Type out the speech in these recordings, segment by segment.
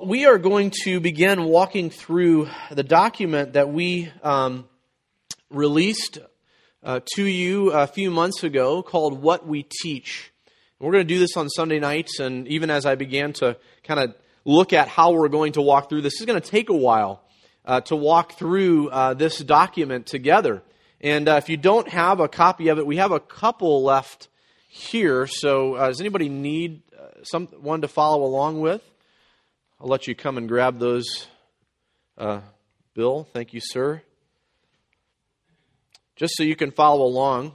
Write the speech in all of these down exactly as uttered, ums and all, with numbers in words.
Well, we are going to begin walking through the document that we um, released uh, to you a few months ago called What We Teach. We're going to do this on Sunday nights, and even as I began to kind of look at how we're going to walk through this, it's going to take a while uh, to walk through uh, this document together. And uh, if you don't have a copy of it, we have a couple left here. So uh, does anybody need uh, someone to follow along with? I'll let you come and grab those. Uh, Bill, thank you, sir. Just so you can follow along.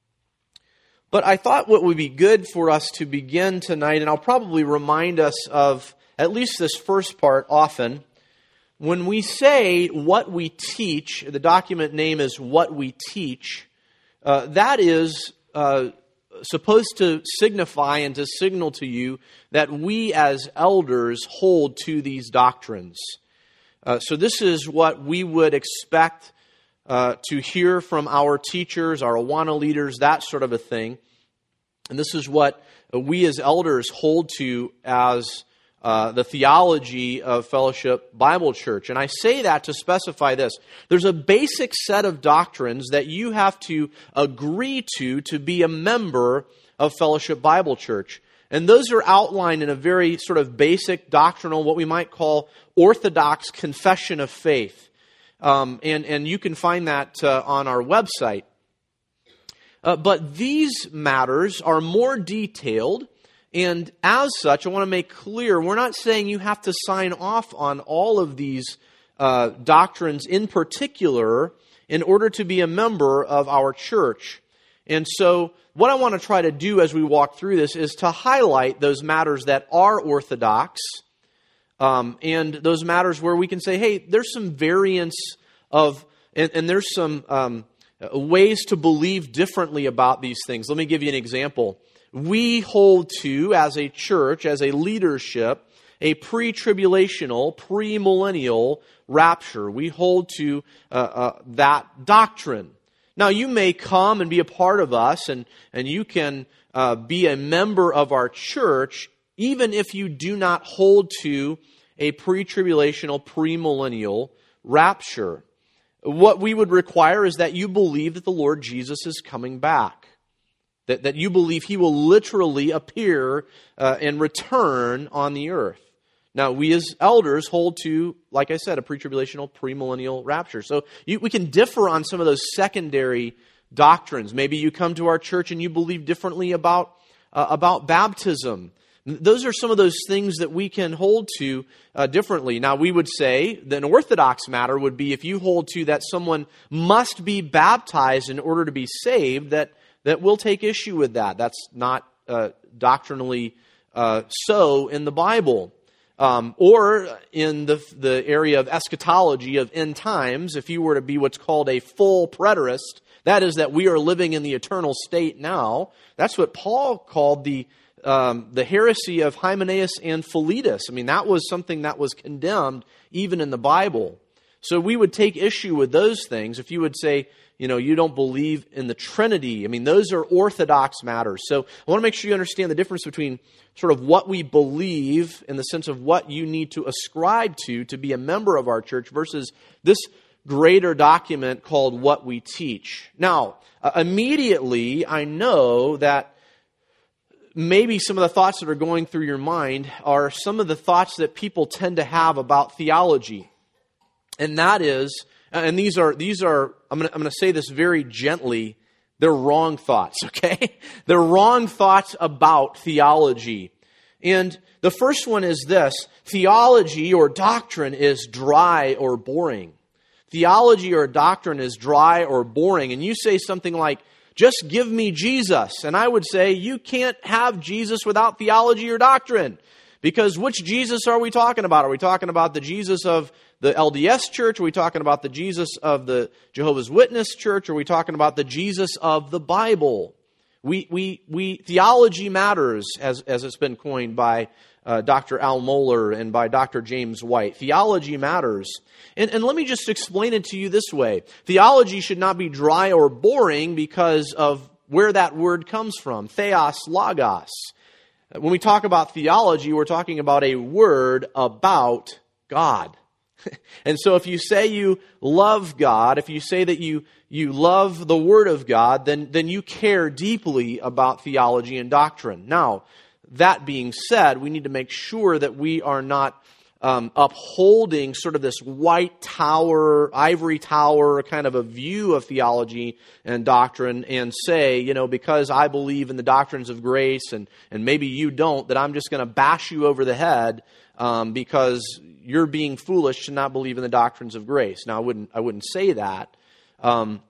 But I thought what would be good for us to begin tonight, and I'll probably remind us of at least this first part often. When we say what we teach, the document name is What We Teach, uh, that is uh, supposed to signify and to signal to you that we as elders hold to these doctrines. Uh, so this is what we would expect uh, to hear from our teachers, our Awana leaders, that sort of a thing. And this is what we as elders hold to as uh, the theology of Fellowship Bible Church. And I say that to specify this. There's a basic set of doctrines that you have to agree to to be a member of Fellowship Bible Church. And those are outlined in a very sort of basic doctrinal, what we might call orthodox confession of faith. Um, and, and you can find that uh, on our website. Uh, but these matters are more detailed, and as such, I want to make clear, we're not saying you have to sign off on all of these uh, doctrines in particular in order to be a member of our church. And so what I want to try to do as we walk through this is to highlight those matters that are orthodox, um, and those matters where we can say, hey, there's some variance of, and, and there's some um, ways to believe differently about these things. Let me give you an example. We hold to, as a church, as a leadership, a pre-tribulational, pre-millennial rapture. We hold to uh, uh, that doctrine. Now, you may come and be a part of us, and, and you can uh, be a member of our church, even if you do not hold to a pre-tribulational, pre-millennial rapture. What we would require is that you believe that the Lord Jesus is coming back. That, that you believe He will literally appear uh, and return on the earth. Now, we as elders hold to, like I said, a pre-tribulational, premillennial rapture. So you, we can differ on some of those secondary doctrines. Maybe you come to our church and you believe differently about, uh, about baptism. Those are some of those things that we can hold to uh, differently. Now, we would say that an orthodox matter would be if you hold to that someone must be baptized in order to be saved, that, that we'll take issue with that. That's not uh, doctrinally uh, so in the Bible. Um, or in the, the area of eschatology, of end times, if you were to be what's called a full preterist, that is that we are living in the eternal state now. That's what Paul called the Um, the heresy of Hymenaeus and Philetus. I mean, that was something that was condemned even in the Bible. So we would take issue with those things. If you would say, you know, you don't believe in the Trinity, I mean, those are orthodox matters. So I want to make sure you understand the difference between sort of what we believe in the sense of what you need to ascribe to to be a member of our church versus this greater document called What We Teach. Now, uh, immediately I know that maybe some of the thoughts that are going through your mind are some of the thoughts that people tend to have about theology. And that is, and these are, these are, I'm going to, I'm going to say this very gently, they're wrong thoughts, okay? They're wrong thoughts about theology. And the first one is this: theology or doctrine is dry or boring. Theology or doctrine is dry or boring. And you say something like, just give me Jesus. And I would say, you can't have Jesus without theology or doctrine. Because which Jesus are we talking about? Are we talking about the Jesus of the L D S church? Are we talking about the Jesus of the Jehovah's Witness church? Are we talking about the Jesus of the Bible? We, we, we, theology matters, as, as it's been coined by uh, Doctor Al Mohler and by Doctor James White. Theology matters. And, and let me just explain it to you this way. Theology should not be dry or boring because of where that word comes from, theos, logos. When we talk about theology, we're talking about a word about God. And so if you say you love God, if you say that you, you love the Word of God, then, then you care deeply about theology and doctrine. Now, that being said, we need to make sure that we are not um, upholding sort of this white tower, ivory tower kind of a view of theology and doctrine and say, you know, because I believe in the doctrines of grace and, and maybe you don't, that I'm just going to bash you over the head um, because you're being foolish to not believe in the doctrines of grace. Now, I wouldn't I wouldn't say that. Um,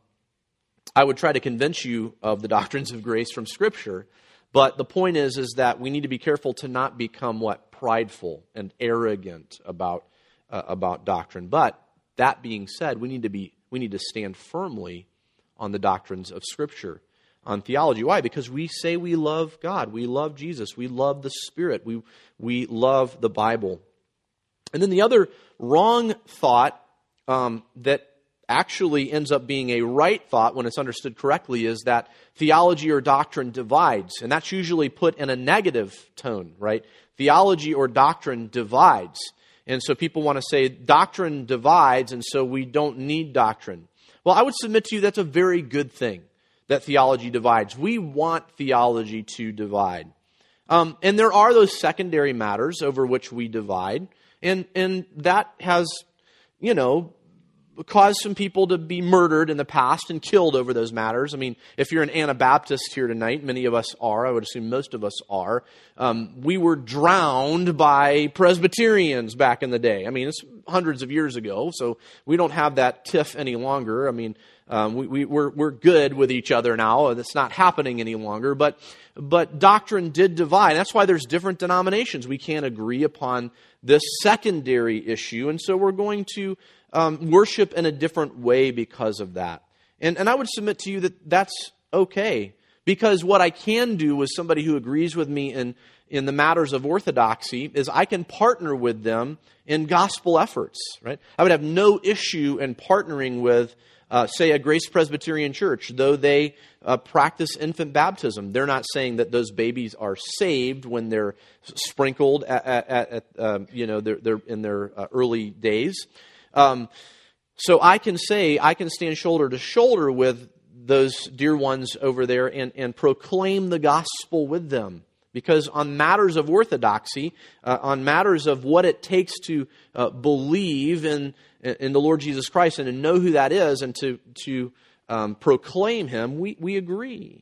I would try to convince you of the doctrines of grace from Scripture. But the point is, is that we need to be careful to not become, what, prideful and arrogant about uh, about doctrine. But that being said, we need to be we need to stand firmly on the doctrines of Scripture, on theology. Why? Because we say we love God, we love Jesus, we love the Spirit, we we love the Bible. And then the other wrong thought um, that actually ends up being a right thought when it's understood correctly is that theology or doctrine divides. And that's usually put in a negative tone, right? Theology or doctrine divides. And so people want to say doctrine divides, and so we don't need doctrine. Well, I would submit to you that's a very good thing, that theology divides. We want theology to divide. Um, and there are those secondary matters over which we divide. And and that has, you know, caused some people to be murdered in the past and killed over those matters. I mean, if you're an Anabaptist here tonight, many of us are, I would assume most of us are, um, we were drowned by Presbyterians back in the day. I mean, it's hundreds of years ago, so we don't have that tiff any longer. I mean, um, we, we, we're, we're good with each other now. It's not happening any longer, but but doctrine did divide. That's why there's different denominations. We can't agree upon this secondary issue, and so we're going to um, worship in a different way because of that. And, and I would submit to you that that's okay, because what I can do with somebody who agrees with me in, in the matters of orthodoxy is I can partner with them in gospel efforts, right? I would have no issue in partnering with Uh, say a Grace Presbyterian Church, though they uh, practice infant baptism. They're not saying that those babies are saved when they're sprinkled at, at, at uh, you know, they're, they're in their uh, early days. Um, so I can say, I can stand shoulder to shoulder with those dear ones over there and, and proclaim the gospel with them. Because on matters of orthodoxy, uh, on matters of what it takes to uh, believe in in the Lord Jesus Christ and to know who that is and to to um, proclaim Him, we we agree.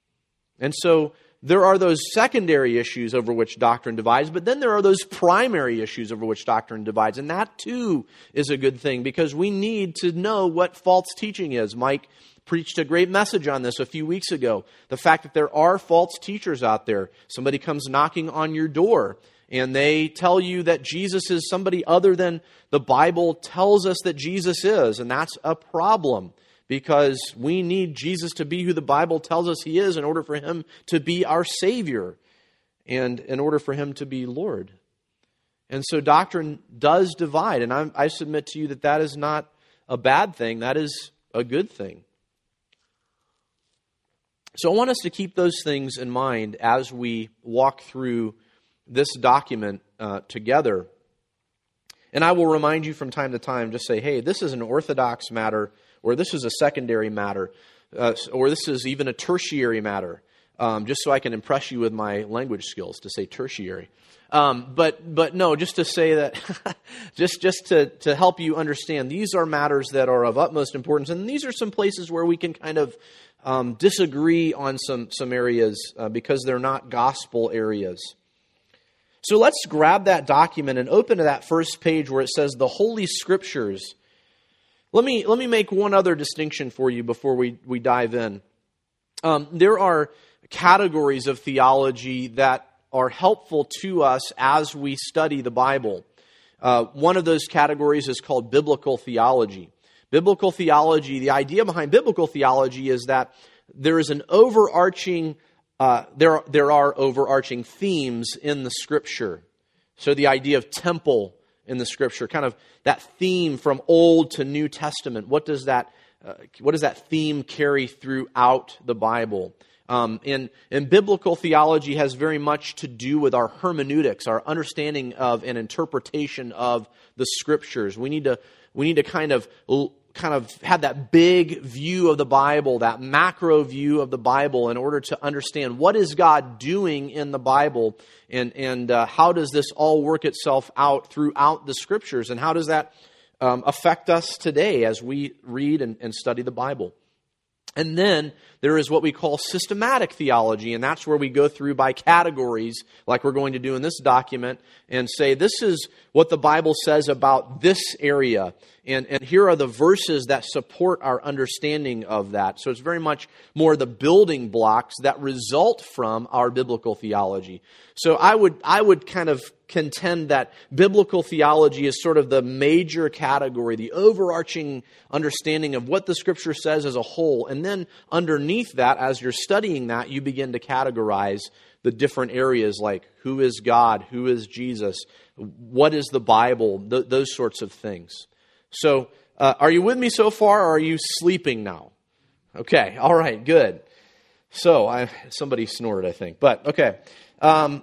And so there are those secondary issues over which doctrine divides, but then there are those primary issues over which doctrine divides, and that too is a good thing because we need to know what false teaching is. Mike preached a great message on this a few weeks ago. The fact that there are false teachers out there. Somebody comes knocking on your door and they tell you that Jesus is somebody other than the Bible tells us that Jesus is. And that's a problem because we need Jesus to be who the Bible tells us He is in order for Him to be our Savior and in order for Him to be Lord. And so doctrine does divide. And I, I submit to you that that is not a bad thing. That is a good thing. So I want us to keep those things in mind as we walk through this document uh, together. And I will remind you from time to time, just say, hey, this is an orthodox matter, or this is a secondary matter, uh, or this is even a tertiary matter, um, just so I can impress you with my language skills to say tertiary. Um, but but no, just to say that, just just to, to help you understand, these are matters that are of utmost importance, and these are some places where we can kind of um, disagree on some, some areas uh, because they're not gospel areas. So let's grab that document and open to that first page where it says the Holy Scriptures. Let me let me make one other distinction for you before we, we dive in. Um, there are categories of theology that are helpful to us as we study the Bible. Uh, one of those categories is called biblical theology. Biblical theology, the idea behind biblical theology is that there is an overarching, uh, there, there are overarching themes in the Scripture. So the idea of temple in the Scripture, kind of that theme from Old to New Testament. What does that, uh, what does that theme carry throughout the Bible? Um, and, and biblical theology has very much to do with our hermeneutics, our understanding of and interpretation of the Scriptures. We need to we need to kind of kind of have that big view of the Bible, that macro view of the Bible, in order to understand what is God doing in the Bible, and and uh, how does this all work itself out throughout the Scriptures, and how does that um, affect us today as we read and, and study the Bible. And then there is what we call systematic theology, and that's where we go through by categories, like we're going to do in this document, and say, this is what the Bible says about this area, and, and here are the verses that support our understanding of that. So it's very much more the building blocks that result from our biblical theology. So I would I would kind of contend that biblical theology is sort of the major category, the overarching understanding of what the Scripture says as a whole. And then underneath that, as you're studying that, you begin to categorize the different areas, like who is God, who is Jesus, what is the Bible, th- those sorts of things. So uh, are you with me so far, or are you sleeping now? Okay, all right, good. So I, somebody snored, I think, but okay. Um,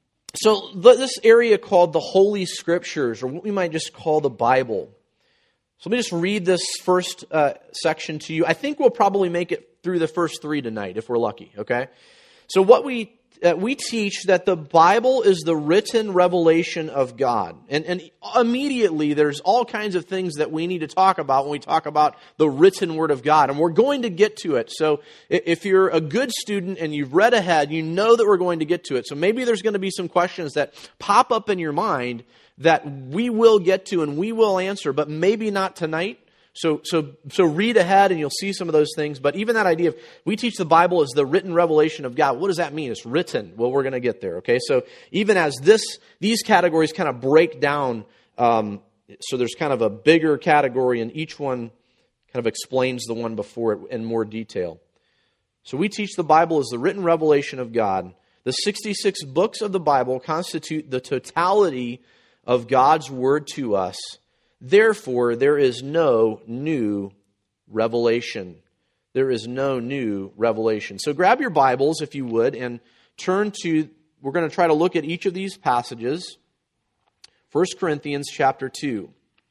So this area called the Holy Scriptures, or what we might just call the Bible. So let me just read this first uh, section to you. I think we'll probably make it through the first three tonight, if we're lucky, okay? So what we uh, we teach that the Bible is the written revelation of God. And, and immediately there's all kinds of things that we need to talk about when we talk about the written Word of God. And we're going to get to it. So if you're a good student and you've read ahead, you know that we're going to get to it. So maybe there's going to be some questions that pop up in your mind that we will get to and we will answer, but maybe not tonight. So so so read ahead and you'll see some of those things. But even that idea of, we teach the Bible as the written revelation of God. What does that mean? It's written. Well, we're going to get there, okay? So even as this these categories kind of break down, um, so there's kind of a bigger category, and each one kind of explains the one before it in more detail. So we teach the Bible as the written revelation of God. The sixty-six books of the Bible constitute the totality of God's Word to us. Therefore, there is no new revelation. There is no new revelation. So grab your Bibles, if you would, and turn to, we're going to try to look at each of these passages. First Corinthians chapter two.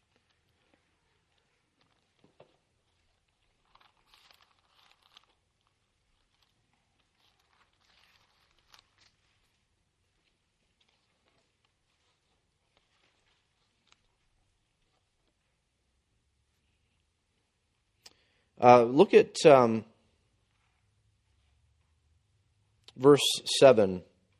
Uh, look at um, verse seven.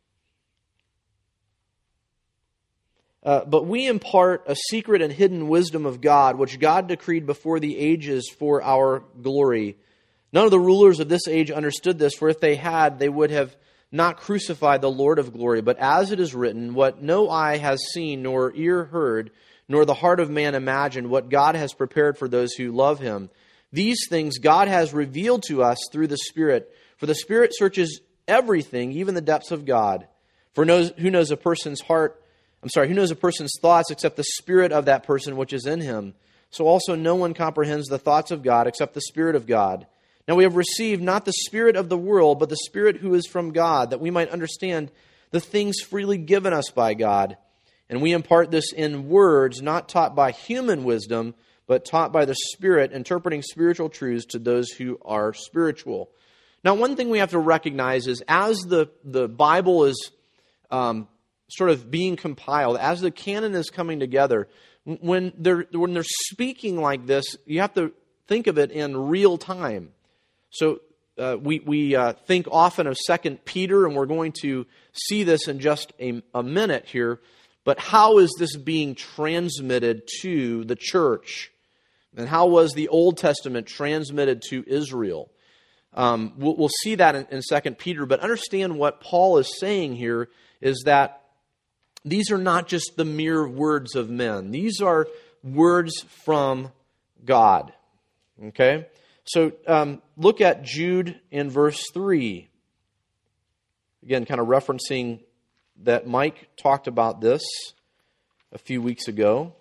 Uh, but we impart a secret and hidden wisdom of God, which God decreed before the ages for our glory. None of the rulers of this age understood this, for if they had, they would have not crucified the Lord of glory. But as it is written, what no eye has seen, nor ear heard, nor the heart of man imagined, what God has prepared for those who love Him. These things God has revealed to us through the Spirit. For the Spirit searches everything, even the depths of God. For knows, who knows a person's heart, I'm sorry, who knows a person's thoughts except the spirit of that person which is in him? So also no one comprehends the thoughts of God except the Spirit of God. Now we have received not the spirit of the world, but the Spirit who is from God, that we might understand the things freely given us by God. And we impart this in words, not taught by human wisdom, but taught by the Spirit, interpreting spiritual truths to those who are spiritual. Now, one thing we have to recognize is as the, the Bible is um, sort of being compiled, as the canon is coming together, when they're, when they're speaking like this, you have to think of it in real time. So uh, we, we uh, think often of Second Peter, and we're going to see this in just a, a minute here. But how is this being transmitted to the church? And how was the Old Testament transmitted to Israel? Um, we'll, we'll see that in, in Second Peter, but understand what Paul is saying here is that these are not just the mere words of men. These are words from God. Okay? So um, look at Jude in verse three. Again, kind of referencing that Mike talked about this a few weeks ago.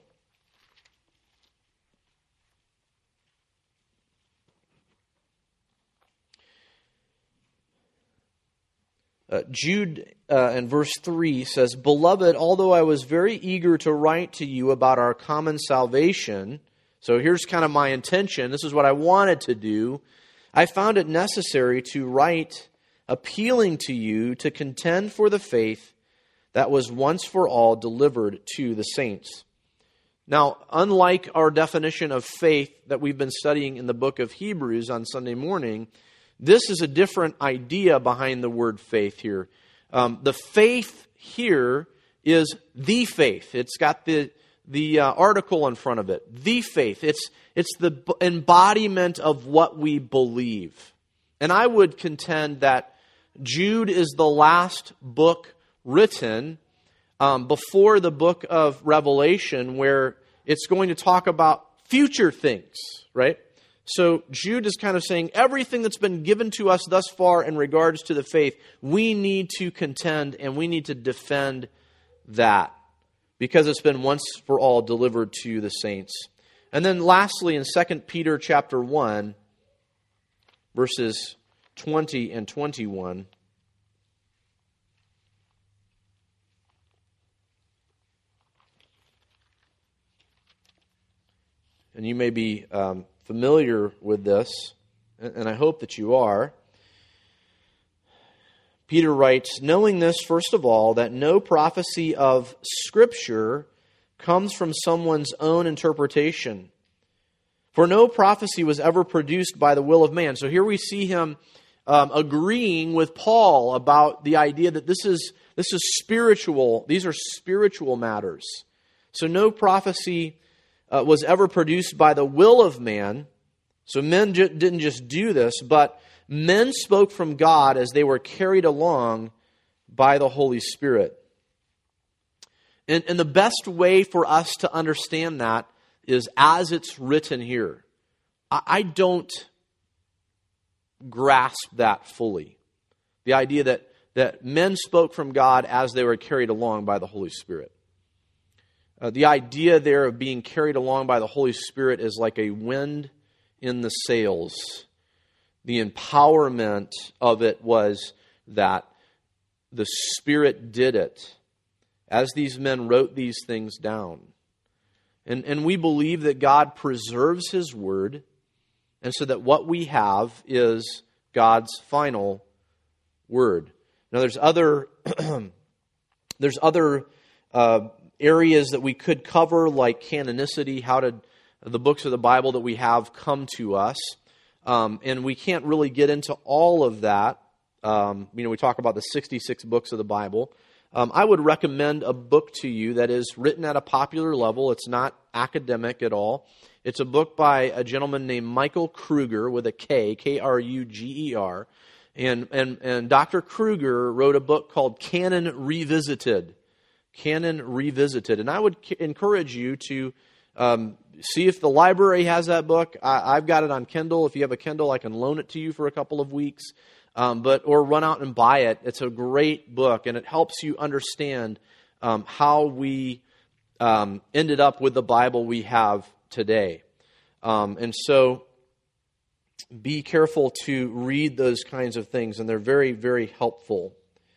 Uh, Jude uh, in verse three says, "Beloved, although I was very eager to write to you about our common salvation," so here's kind of my intention, this is what I wanted to do, "I found it necessary to write appealing to you to contend for the faith that was once for all delivered to the saints." Now, unlike our definition of faith that we've been studying in the book of Hebrews on Sunday morning, this is a different idea behind the word faith here. Um, the faith here is the faith. It's got the the uh, article in front of it. The faith. It's it's the b- embodiment of what we believe. And I would contend that Jude is the last book written um, before the book of Revelation, where it's going to talk about future things, right? So Jude is kind of saying everything that's been given to us thus far in regards to the faith, we need to contend and we need to defend that because it's been once for all delivered to the saints. And then lastly, in Second Peter chapter one, verses twenty and twenty-one, and you may be um, familiar with this, and I hope that you are. Peter writes, "Knowing this, first of all, that no prophecy of Scripture comes from someone's own interpretation. For no prophecy was ever produced by the will of man." So here we see him um, agreeing with Paul about the idea that this is this is spiritual. These are spiritual matters. So no prophecy uh, was ever produced by the will of man. So men ju- didn't just do this, but men spoke from God as they were carried along by the Holy Spirit. And, and the best way for us to understand that is as it's written here. I, I don't grasp that fully. The idea that, that men spoke from God as they were carried along by the Holy Spirit. Uh, the idea there of being carried along by the Holy Spirit is like a wind in the sails. The empowerment of it was that the Spirit did it as these men wrote these things down. And, and we believe that God preserves His Word, and so that what we have is God's final Word. Now there's other, there's other uh, areas that we could cover, like canonicity, how did the books of the Bible that we have come to us. Um, and we can't really get into all of that. Um, you know, we talk about the sixty-six books of the Bible. Um, I would recommend a book to you that is written at a popular level. It's not academic at all. It's a book by a gentleman named Michael Kruger with a K, K R U G E R. And, and, and Doctor Kruger wrote a book called Canon Revisited. Canon Revisited. And I would c- encourage you to um, see if the library has that book. I, I've got it on Kindle. If you have a Kindle, I can loan it to you for a couple of weeks. Um, but or run out and buy it. It's a great book, and it helps you understand um, how we um, ended up with the Bible we have today. Um, and so be careful to read those kinds of things, and they're very, very helpful.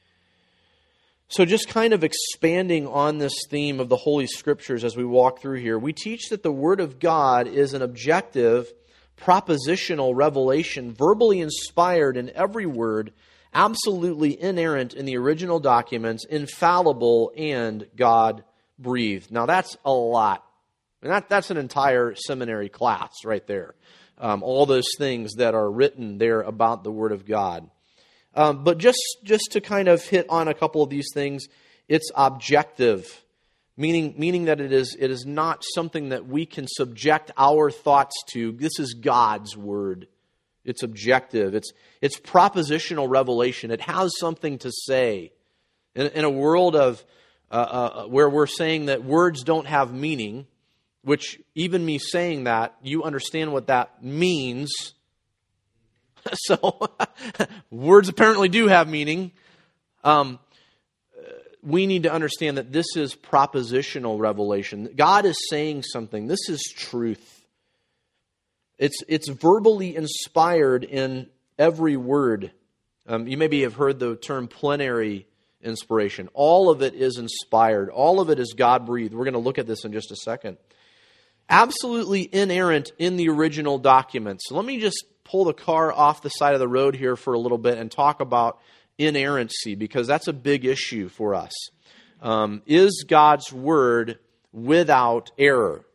So just kind of expanding on this theme of the Holy Scriptures as we walk through here, we teach that the Word of God is an objective, propositional revelation, verbally inspired in every word, absolutely inerrant in the original documents, infallible, and God-breathed. Now that's a lot. And that, that's an entire seminary class right there. Um, all those things that are written there about the Word of God. Um, but just, just to kind of hit on a couple of these things, it's objective. Meaning, meaning that it is, it is not something that we can subject our thoughts to. This is God's Word. It's objective. It's, it's propositional revelation. It has something to say. In, in a world of uh, uh, where we're saying that words don't have meaning, which even me saying that, you understand what that means. So, words apparently do have meaning. Um, We need to understand that this is propositional revelation. God is saying something. This is truth. It's, it's verbally inspired in every word. Um, you maybe have heard the term plenary inspiration. All of it is inspired. All of it is God-breathed. We're going to look at this in just a second. Absolutely inerrant in the original documents. So let me just pull the car off the side of the road here for a little bit and talk about inerrancy, because that's a big issue for us. Um, is God's Word without error?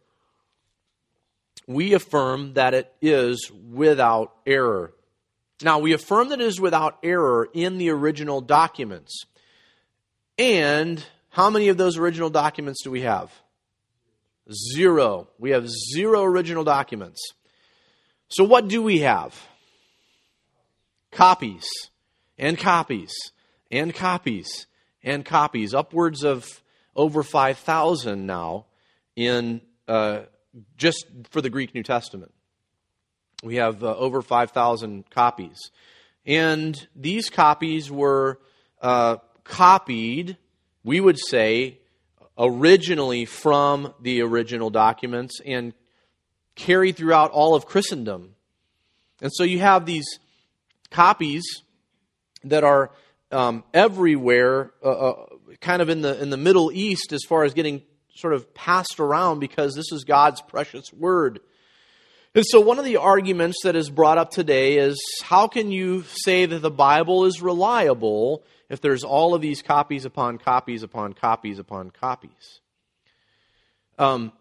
We affirm that it is without error. Now, we affirm that it is without error in the original documents. And how many of those original documents do we have? Zero. We have zero original documents. So what do we have? Copies, and copies, and copies, and copies. Upwards of over five thousand now in uh, just for the Greek New Testament. We have uh, over five thousand copies. And these copies were uh, copied, we would say, originally from the original documents and carried throughout all of Christendom. And so you have these copies that are um, everywhere, uh, uh, kind of in the in the Middle East, as far as getting sort of passed around, because this is God's precious Word. And so one of the arguments that is brought up today is, how can you say that the Bible is reliable if there's all of these copies upon copies upon copies upon copies? Um,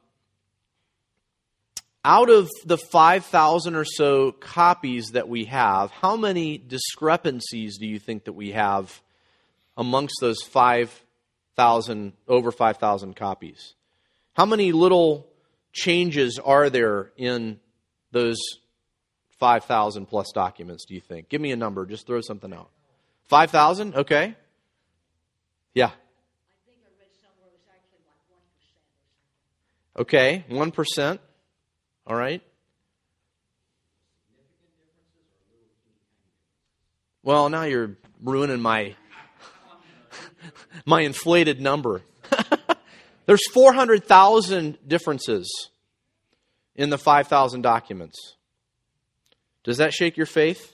out of the five thousand or so copies that we have, how many discrepancies do you think that we have amongst those five thousand, over five thousand copies? How many little changes are there in those five thousand plus documents, do you think? Give me a number. Just throw something out. five thousand? Okay. Yeah. I think I read somewhere it was actually like one percent or something. Okay, one percent. All right. Well, now you're ruining my my inflated number. There's four hundred thousand differences in the five thousand documents. Does that shake your faith?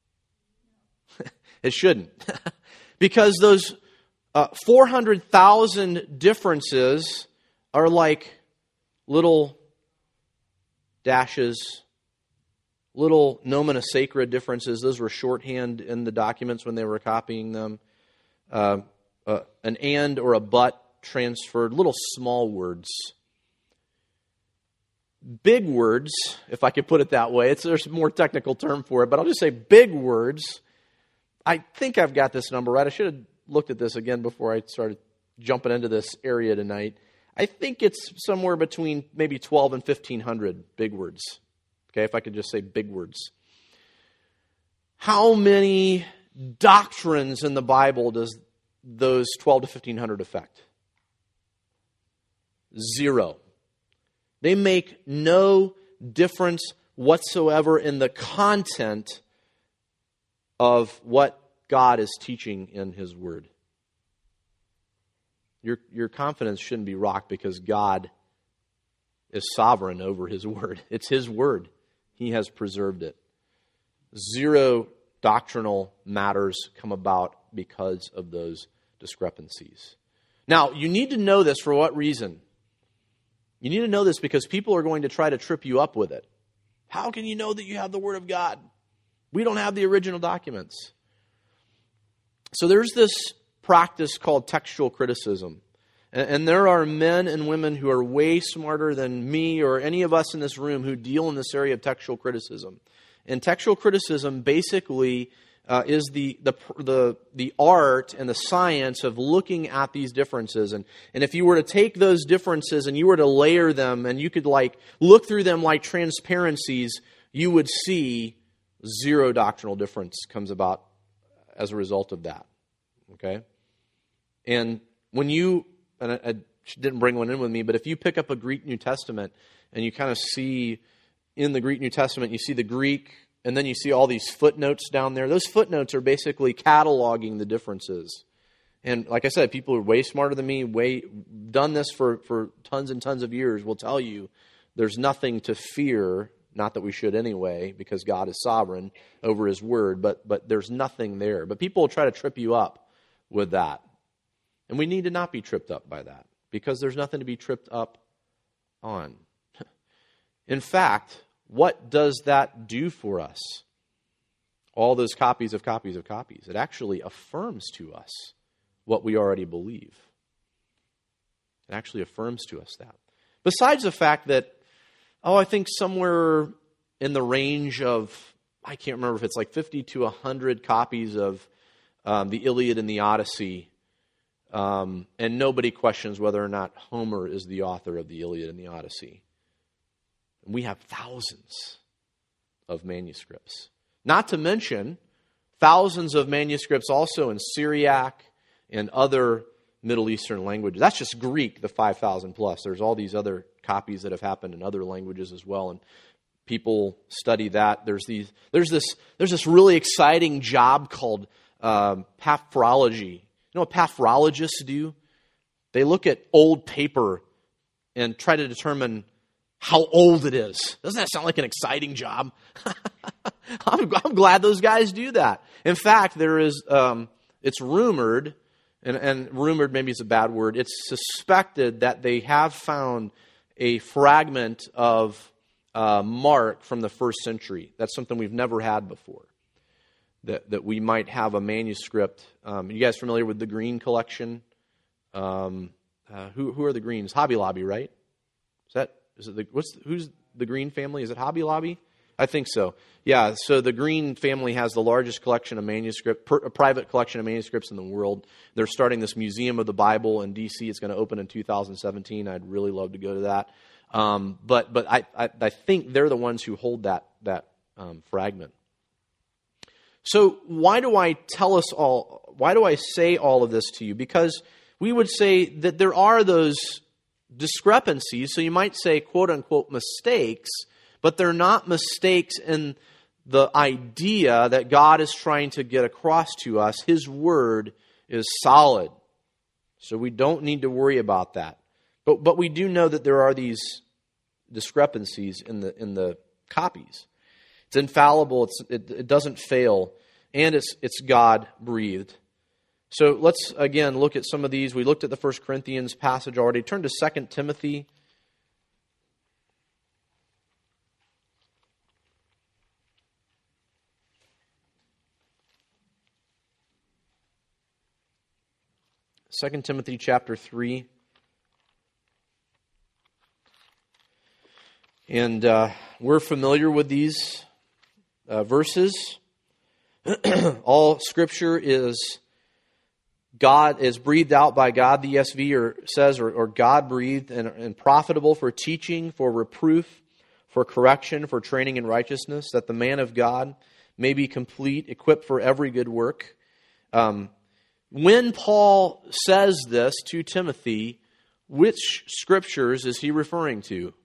It shouldn't. Because those uh, four hundred thousand differences are like little dashes, little nomina sacra differences. Those were shorthand in the documents when they were copying them. Uh, uh, an and or a but transferred, little small words. Big words, if I could put it that way. It's, there's a more technical term for it, but I'll just say big words. I think I've got this number right. I should have looked at this again before I started jumping into this area tonight. I think it's somewhere between maybe twelve and fifteen hundred big words. Okay, if I could just say big words. How many doctrines in the Bible does those twelve to fifteen hundred affect? Zero. They make no difference whatsoever in the content of what God is teaching in His Word. Your, your confidence shouldn't be rocked, because God is sovereign over His Word. It's His Word. He has preserved it. Zero doctrinal matters come about because of those discrepancies. Now, you need to know this for what reason? You need to know this because people are going to try to trip you up with it. How can you know that you have the Word of God? We don't have the original documents. So there's this practice called textual criticism. And, and there are men and women who are way smarter than me or any of us in this room who deal in this area of textual criticism. And textual criticism basically uh, is the, the the the art and the science of looking at these differences. And, and if you were to take those differences and you were to layer them and you could like look through them like transparencies, you would see zero doctrinal difference comes about as a result of that. Okay? And when you, and I, I didn't bring one in with me, but if you pick up a Greek New Testament and you kind of see in the Greek New Testament, you see the Greek, and then you see all these footnotes down there. Those footnotes are basically cataloging the differences. And like I said, people who are way smarter than me, way done this for, for tons and tons of years, will tell you there's nothing to fear Not that we should anyway, because God is sovereign over his word, but but there's nothing there. But people will try to trip you up with that. And we need to not be tripped up by that, because there's nothing to be tripped up on. In fact, what does that do for us? All those copies of copies of copies. It actually affirms to us what we already believe. It actually affirms to us that. Besides the fact that, oh, I think somewhere in the range of, I can't remember if it's like fifty to one hundred copies of um, the Iliad and the Odyssey, um, and nobody questions whether or not Homer is the author of the Iliad and the Odyssey. And we have thousands of manuscripts. Not to mention thousands of manuscripts also in Syriac and other Middle Eastern languages. That's just Greek, the five thousand plus. There's all these other copies that have happened in other languages as well, and people study that. There's these. There's this. There's this really exciting job called um, paphrology. You know what paphrologists do? They look at old paper and try to determine how old it is. Doesn't that sound like an exciting job? I'm, I'm glad those guys do that. In fact, there is. Um, it's rumored. And, and rumored maybe is a bad word. It's suspected that they have found a fragment of uh, Mark from the first century. That's something we've never had before. That that we might have a manuscript. Um, you guys familiar with the Green collection? Um, uh, who who are the Greens? Hobby Lobby, right? Is that is it the what's who's the Green family? Is it Hobby Lobby? I think so. Yeah, so the Green family has the largest collection of manuscripts, a private collection of manuscripts in the world. They're starting this Museum of the Bible in D C It's going to open in two thousand seventeen. I'd really love to go to that. Um, but but I, I, I think they're the ones who hold that, that um, fragment. So why do I tell us all, why do I say all of this to you? Because we would say that there are those discrepancies, so you might say, quote unquote, mistakes, but they're not mistakes in the idea that God is trying to get across to us. His word is solid. So we don't need to worry about that. But but we do know that there are these discrepancies in the in the copies. It's infallible, it's, it, it doesn't fail, and it's it's God-breathed. So let's, again, look at some of these. We looked at the First Corinthians passage already. Turn to Second Timothy. Second Timothy chapter three. And uh, we're familiar with these uh, verses. All Scripture is God is breathed out by God, the E S V or says, or, or God breathed, and, and profitable for teaching, for reproof, for correction, for training in righteousness, that the man of God may be complete, equipped for every good work. Um, when Paul says this to Timothy, which Scriptures is he referring to?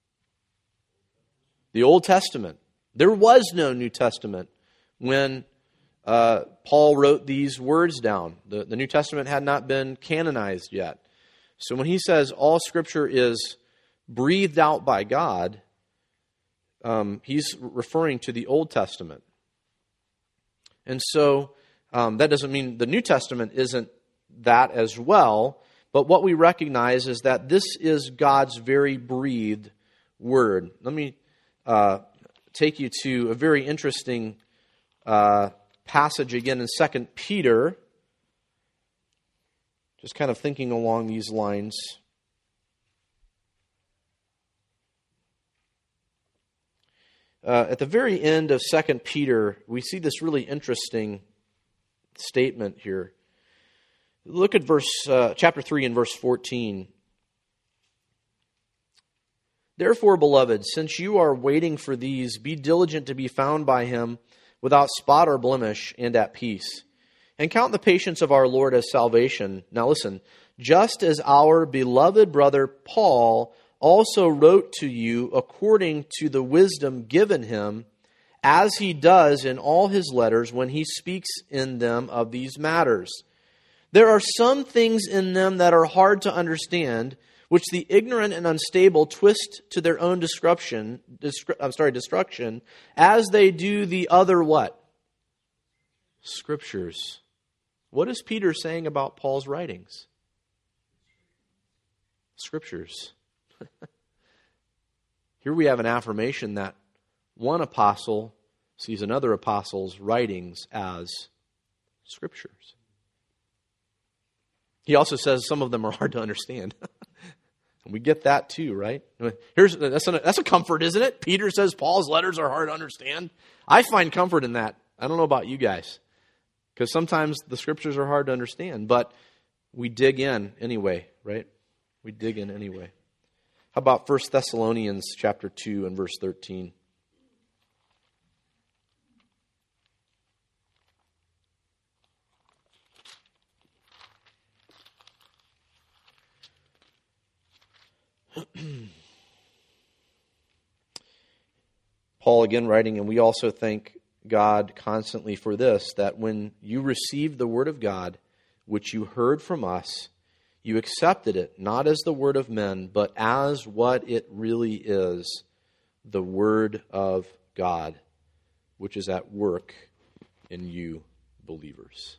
The Old Testament. There was no New Testament when uh, Paul wrote these words down. The, the New Testament had not been canonized yet. So when he says all Scripture is breathed out by God, um, he's referring to the Old Testament. And so um, that doesn't mean the New Testament isn't that as well, but what we recognize is that this is God's very breathed word. Let me Uh, take you to a very interesting uh, passage again in Second Peter. Just kind of thinking along these lines. Uh, at the very end of Second Peter, we see this really interesting statement here. Look at verse uh, chapter three and verse fourteen. Therefore, beloved, since you are waiting for these, be diligent to be found by him without spot or blemish and at peace. And count the patience of our Lord as salvation. Now listen, just as our beloved brother Paul also wrote to you according to the wisdom given him, as he does in all his letters when he speaks in them of these matters. There are some things in them that are hard to understand, which the ignorant and unstable twist to their own destruction, destru- I'm sorry, destruction, as they do the other what? Scriptures. What is Peter saying about Paul's writings? Scriptures. Here we have an affirmation that one apostle sees another apostle's writings as Scriptures. He also says some of them are hard to understand. And we get that too, right? Here's that's a, that's a comfort, isn't it? Peter says Paul's letters are hard to understand. I find comfort in that. I don't know about you guys, because sometimes the Scriptures are hard to understand, but we dig in anyway, right? We dig in anyway. How about First Thessalonians chapter two and verse thirteen? Paul again writing, and we also thank God constantly for this, that when you received the word of God, which you heard from us, you accepted it, not as the word of men, but as what it really is, the word of God, which is at work in you believers.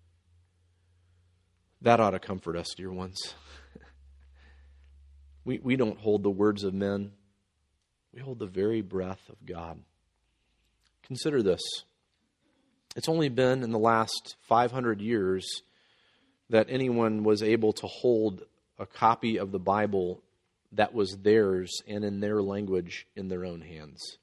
That ought to comfort us, dear ones. We we don't hold the words of men. We hold the very breath of God. Consider this. It's only been in the last five hundred years that anyone was able to hold a copy of the Bible that was theirs and in their language in their own hands.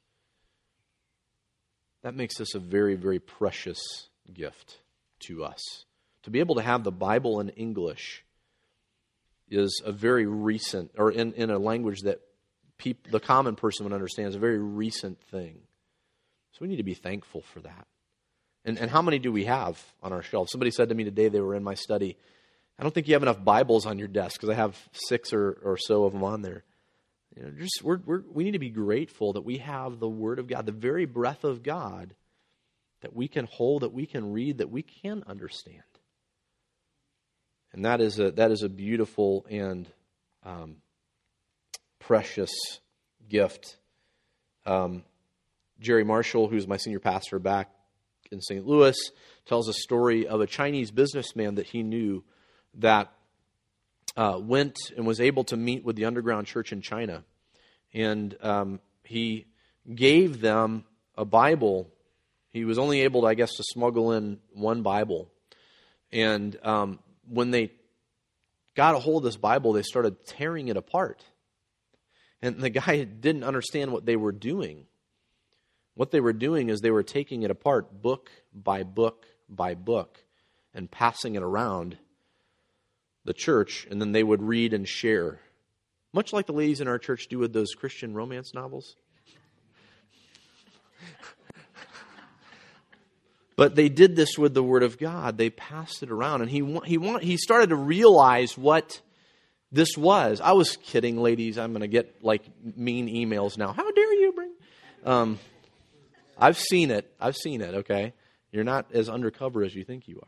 That makes this a very, very precious gift to us. To be able to have the Bible in English is a very recent, or in, in a language that peop, the common person would understand, is a very recent thing. So we need to be thankful for that. And, and how many do we have on our shelves? Somebody said to me today, they were in my study, I don't think you have enough Bibles on your desk, because I have six or, or so of them on there. You know, just we're, we're, we need to be grateful that we have the Word of God, the very breath of God, that we can hold, that we can read, that we can understand. And that is a that is a beautiful and um, precious gift. Um, Jerry Marshall, who's my senior pastor back in Saint Louis, tells a story of a Chinese businessman that he knew that uh, went and was able to meet with the underground church in China. And um, he gave them a Bible. He was only able, to, I guess, to smuggle in one Bible. And um, when they got a hold of this Bible, they started tearing it apart. And the guy didn't understand what they were doing. What they were doing is they were taking it apart book by book by book and passing it around the church, and then they would read and share. Much like the ladies in our church do with those Christian romance novels. But they did this with the Word of God. They passed it around, and he he want, he started to realize what this was. I was kidding, ladies. I'm going to get like mean emails now. How dare you bring? Um, I've seen it. I've seen it. Okay, you're not as undercover as you think you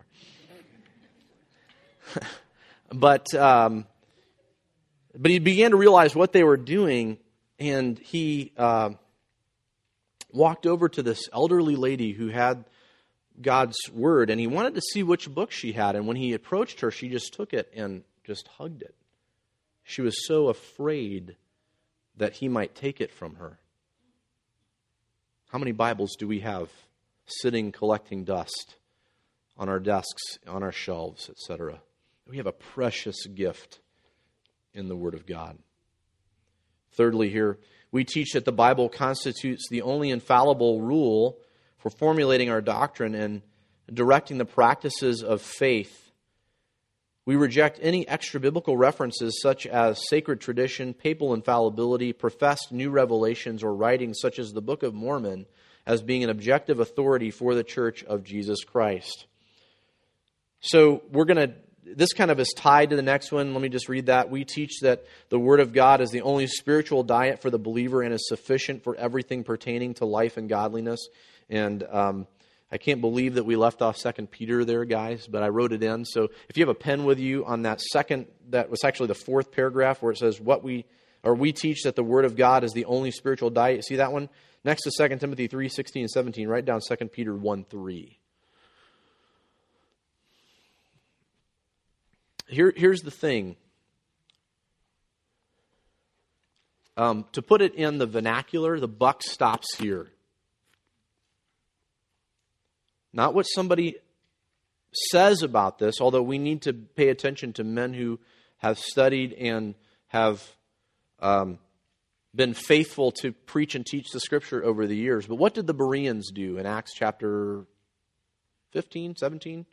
are. but um, but he began to realize what they were doing, and he uh, walked over to this elderly lady who had God's Word, and he wanted to see which book she had. And when he approached her, she just took it and just hugged it. She was so afraid that he might take it from her. How many Bibles do we have sitting collecting dust on our desks, on our shelves, et cetera? We have a precious gift in the Word of God. Thirdly, here, we teach that the Bible constitutes the only infallible rule for formulating our doctrine and directing the practices of faith. We reject any extra-biblical references such as sacred tradition, papal infallibility, professed new revelations, or writings such as the Book of Mormon as being an objective authority for the Church of Jesus Christ. So we're going to, this kind of is tied to the next one. Let me just read that. We teach that the Word of God is the only spiritual diet for the believer and is sufficient for everything pertaining to life and godliness. And um, I can't believe that we left off Second Peter there, guys, but I wrote it in. So if you have a pen with you on that second, that was actually the fourth paragraph where it says what we, or we teach that the Word of God is the only spiritual diet. See that one? Next to Second Timothy three, sixteen and seventeen, write down Second Peter one, three. Here, here's the thing. Um, to put it in the vernacular, the buck stops here. Not what somebody says about this, although we need to pay attention to men who have studied and have um, been faithful to preach and teach the Scripture over the years. But what did the Bereans do in Acts chapter fifteen, seventeen?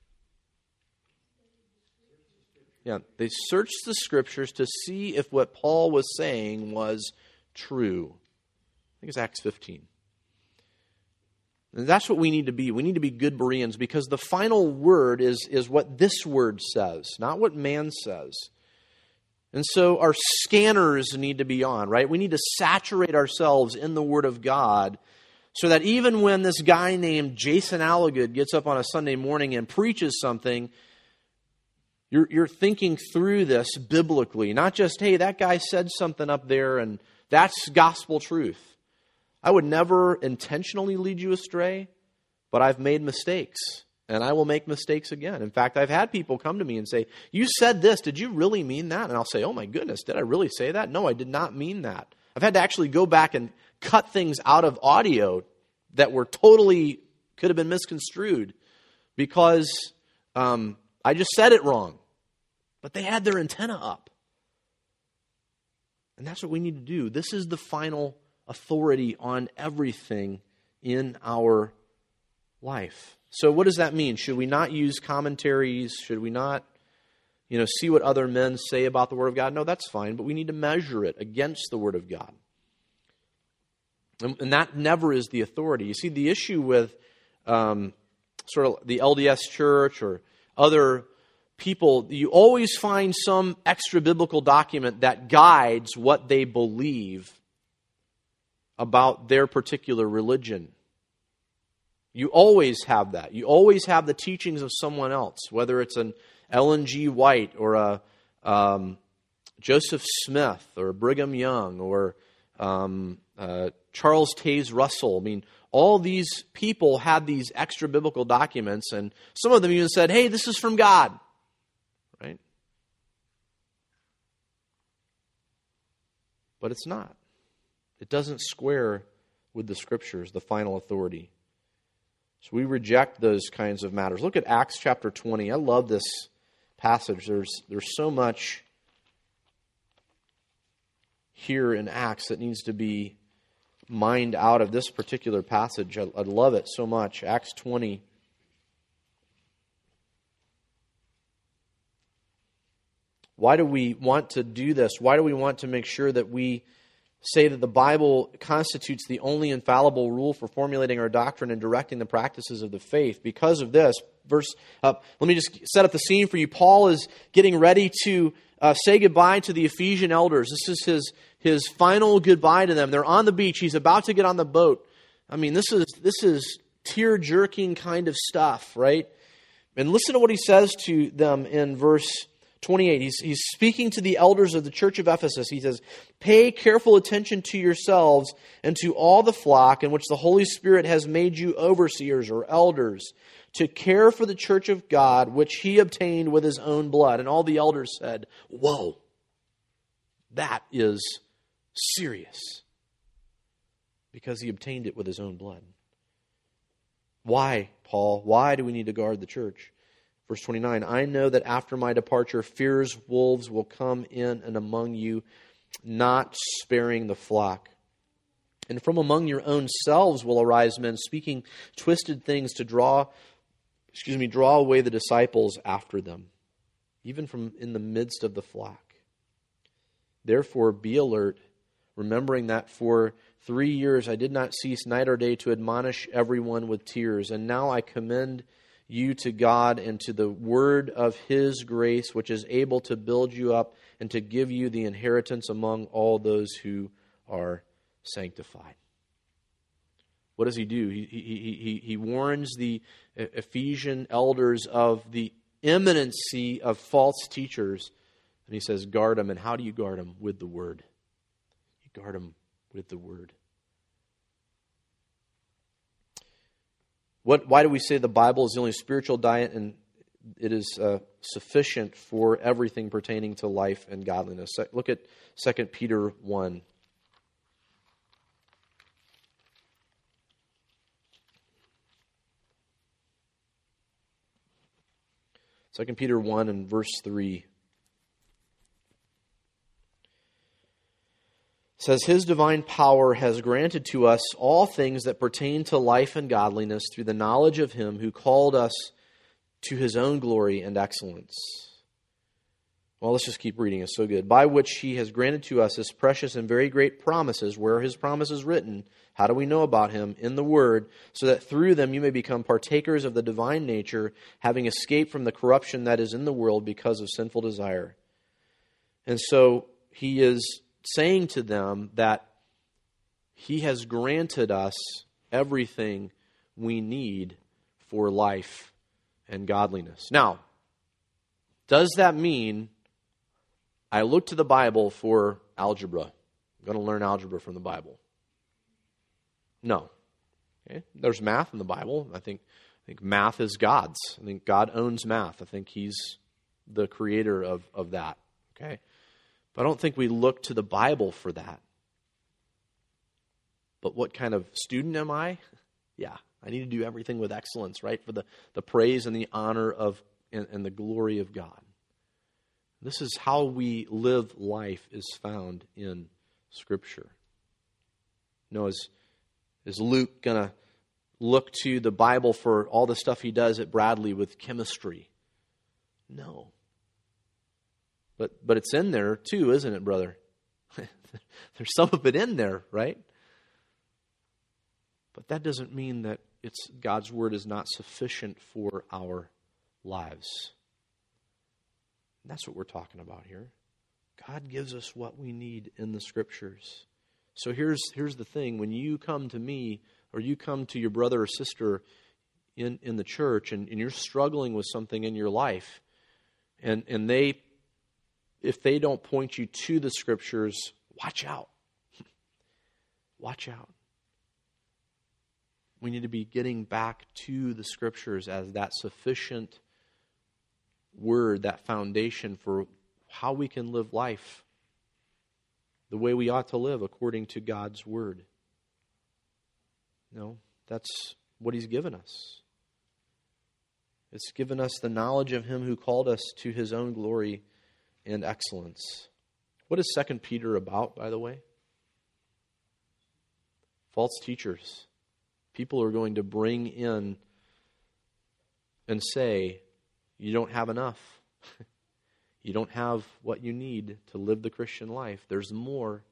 Yeah, they searched the Scriptures to see if what Paul was saying was true. I think it's Acts fifteen. And that's what we need to be. We need to be good Bereans because the final word is, is what this word says, not what man says. And so our scanners need to be on, right? We need to saturate ourselves in the Word of God so that even when this guy named Jason Alligood gets up on a Sunday morning and preaches something, you're, you're thinking through this biblically, not just, hey, that guy said something up there and that's gospel truth. I would never intentionally lead you astray, but I've made mistakes, and I will make mistakes again. In fact, I've had people come to me and say, you said this, did you really mean that? And I'll say, oh my goodness, did I really say that? No, I did not mean that. I've had to actually go back and cut things out of audio that were totally, could have been misconstrued because um, I just said it wrong. But they had their antenna up. And that's what we need to do. This is the final authority on everything in our life. So what does that mean? Should we not use commentaries? Should we not, you know, see what other men say about the Word of God? No, that's fine, but we need to measure it against the Word of God. And, and that never is the authority. You see, the issue with um, sort of the L D S Church or other people, you always find some extra biblical document that guides what they believe about their particular religion. You always have that. You always have the teachings of someone else, whether it's an Ellen G. White or a um, Joseph Smith or Brigham Young or um, uh, Charles Taze Russell. I mean, all these people had these extra biblical documents, and some of them even said, hey, this is from God. Right? But it's not. It doesn't square with the Scriptures, the final authority. So we reject those kinds of matters. Look at Acts chapter twenty. I love this passage. There's, there's so much here in Acts that needs to be mined out of this particular passage. I, I love it so much. Acts twenty. Why do we want to do this? Why do we want to make sure that we say that the Bible constitutes the only infallible rule for formulating our doctrine and directing the practices of the faith? Because of this, verse, uh, let me just set up the scene for you. Paul is getting ready to uh, say goodbye to the Ephesian elders. This is his his final goodbye to them. They're on the beach. He's about to get on the boat. I mean, this is this is tear-jerking kind of stuff, right? And listen to what he says to them in verse twenty-eight. He's, he's speaking to the elders of the church of Ephesus. He says, pay careful attention to yourselves and to all the flock in which the Holy Spirit has made you overseers or elders to care for the church of God, which he obtained with his own blood. And all the elders said, whoa, that is serious. Because he obtained it with his own blood. Why, Paul? Why do we need to guard the church? Verse twenty-nine, I know that after my departure, fierce wolves will come in and among you, not sparing the flock. And from among your own selves will arise men speaking twisted things to draw, excuse me, draw away the disciples after them, even from in the midst of the flock. Therefore, be alert, remembering that for three years I did not cease night or day to admonish everyone with tears. And now I commend you to God and to the word of his grace, which is able to build you up and to give you the inheritance among all those who are sanctified. what does he do? He, he, he, he warns the Ephesian elders of the imminency of false teachers. And he says, guard them. And how do you guard them? With the Word. You guard them with the Word. What? Why do we say the Bible is the only spiritual diet and it is uh, sufficient for everything pertaining to life and godliness? Look at Second Peter one. Second Peter one and verse three. It says, His divine power has granted to us all things that pertain to life and godliness through the knowledge of Him who called us to His own glory and excellence. Well, let's just keep reading. It's so good. By which He has granted to us His precious and very great promises. Where are His promises written? How do we know about Him? In the Word, so that through them you may become partakers of the divine nature, having escaped from the corruption that is in the world because of sinful desire. And so He is saying to them that He has granted us everything we need for life and godliness. Now, does that mean I look to the Bible for algebra? I'm going to learn algebra from the Bible. No. Okay? There's math in the Bible. I think, I think math is God's. I think God owns math. I think He's the creator of, of that. Okay? But I don't think we look to the Bible for that. But what kind of student am I? Yeah, I need to do everything with excellence, right? For the, the praise and the honor of and, and the glory of God. This is how we live life is found in Scripture. You know, is, is Luke going to look to the Bible for all the stuff he does at Bradley with chemistry? No. But but it's in there too, isn't it, brother? There's some of it in there, right? But that doesn't mean that it's God's Word is not sufficient for our lives. And that's what we're talking about here. God gives us what we need in the Scriptures. So here's here's the thing. When you come to me or you come to your brother or sister in, in the church and, and you're struggling with something in your life, and, and they if they don't point you to the Scriptures, watch out. Watch out. We need to be getting back to the Scriptures as that sufficient word, that foundation for how we can live life the way we ought to live according to God's Word. No, that's what He's given us. It's given us the knowledge of Him who called us to His own glory and excellence. What is Second Peter about, by the way? False teachers. People are going to bring in and say, you don't have enough. You don't have what you need to live the Christian life. There's more.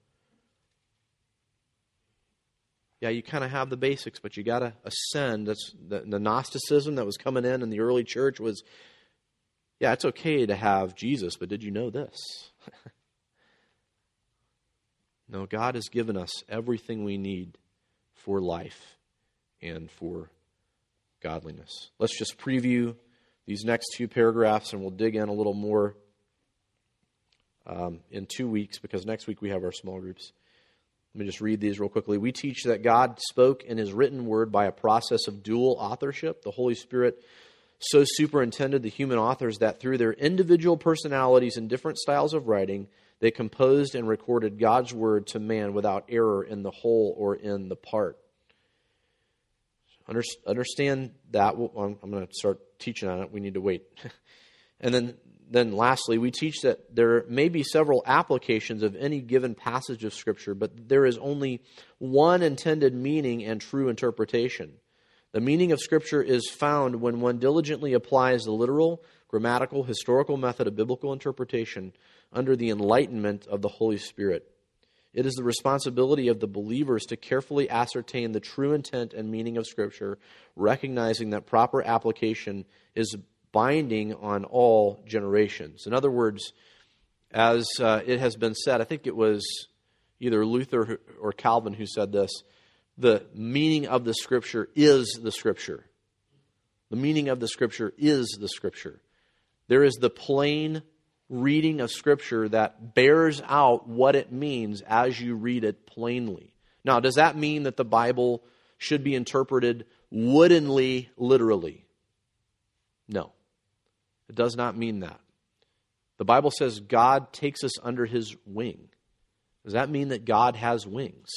Yeah, you kind of have the basics, but you got to ascend. That's the, the Gnosticism that was coming in in the early church was, yeah, it's okay to have Jesus, but did you know this? No, God has given us everything we need for life and for godliness. Let's just preview these next two paragraphs and we'll dig in a little more um, in two weeks because next week we have our small groups. Let me just read these real quickly. We teach that God spoke in His written word by a process of dual authorship. The Holy Spirit so superintended the human authors that through their individual personalities and different styles of writing, they composed and recorded God's word to man without error in the whole or in the part. Understand that. I'm going to start teaching on it. We need to wait. And then, then lastly, we teach that there may be several applications of any given passage of Scripture, but there is only one intended meaning and true interpretation. The meaning of Scripture is found when one diligently applies the literal, grammatical, historical method of biblical interpretation under the enlightenment of the Holy Spirit. It is the responsibility of the believers to carefully ascertain the true intent and meaning of Scripture, recognizing that proper application is binding on all generations. In other words, as uh, it has been said, I think it was either Luther or Calvin who said this, the meaning of the Scripture is the Scripture. The meaning of the Scripture is the Scripture. There is the plain reading of Scripture that bears out what it means as you read it plainly. Now, does that mean that the Bible should be interpreted woodenly, literally? No. It does not mean that. The Bible says God takes us under His wing. Does that mean that God has wings?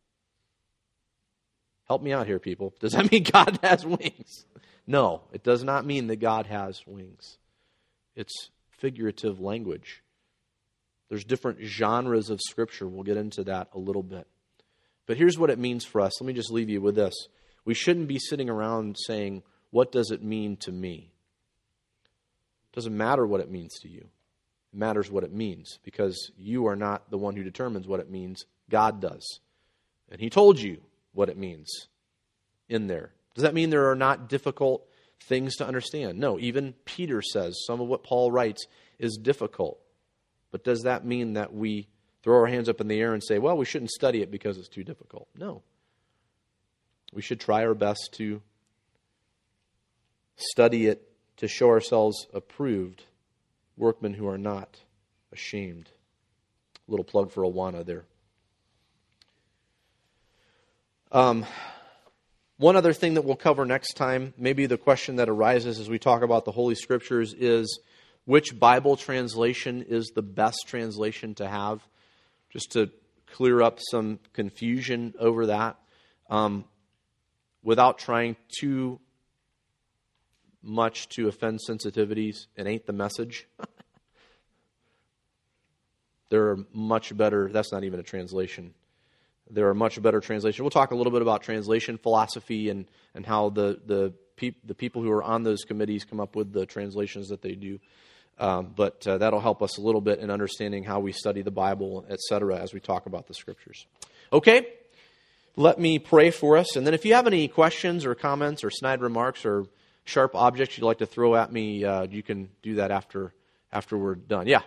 Help me out here, people. Does that mean God has wings? No, it does not mean that God has wings. It's figurative language. There's different genres of Scripture. We'll get into that a little bit. But here's what it means for us. Let me just leave you with this. We shouldn't be sitting around saying, what does it mean to me? It doesn't matter what it means to you. It matters what it means, because you are not the one who determines what it means. God does. And He told you what it means in there. Does that mean there are not difficult things to understand? No, even Peter says some of what Paul writes is difficult. But does that mean that we throw our hands up in the air and say, well, we shouldn't study it because it's too difficult? No. We should try our best to study it to show ourselves approved, workmen who are not ashamed. A little plug for Awana there. Um, one other thing that we'll cover next time, maybe the question that arises as we talk about the Holy Scriptures, is which Bible translation is the best translation to have? Just to clear up some confusion over that, um, without trying too much to offend sensitivities. It ain't the message. There are much better, that's not even a translation. There are much better translations. We'll talk a little bit about translation philosophy and, and how the the, peop, the people who are on those committees come up with the translations that they do. Um, but uh, that'll help us a little bit in understanding how we study the Bible, et cetera, as we talk about the Scriptures. Okay, let me pray for us. And then if you have any questions or comments or snide remarks or sharp objects you'd like to throw at me, uh, you can do that after after we're done. Yeah.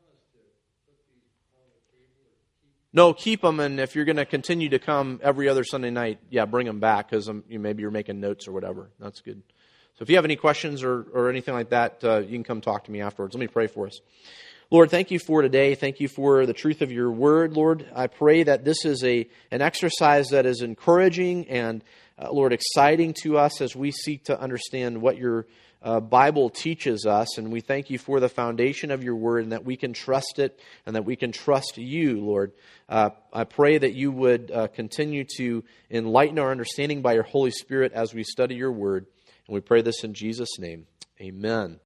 No, keep them, and if you're going to continue to come every other Sunday night, yeah, bring them back, because um, you, maybe you're making notes or whatever. That's good. So if you have any questions or, or anything like that, uh, you can come talk to me afterwards. Let me pray for us. Lord, thank you for today. Thank you for the truth of your word, Lord. I pray that this is a an exercise that is encouraging and, uh, Lord, exciting to us as we seek to understand what your uh, Bible teaches us. And we thank you for the foundation of your word, and that we can trust it and that we can trust you, Lord. Uh, I pray that you would uh, continue to enlighten our understanding by your Holy Spirit as we study your word. And we pray this in Jesus' name. Amen.